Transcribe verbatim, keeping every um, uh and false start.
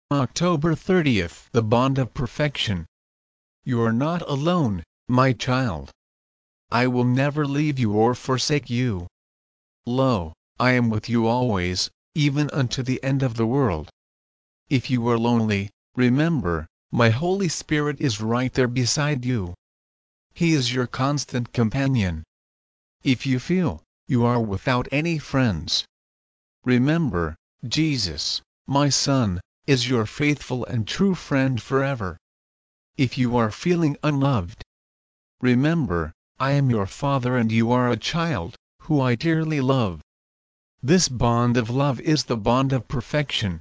October thirtieth. The bond of perfection. You are not alone, my child. I will never leave you or forsake you. Lo, I am with you always, even unto the end of the world. If you are lonely, remember, my Holy Spirit is right there beside you. He is your constant companion. If you feel you are without any friends, remember, Jesus, my son, is your faithful and true friend forever. If you are feeling unloved, remember, I am your Father and you are a child, who I dearly love. This bond of love is the bond of perfection.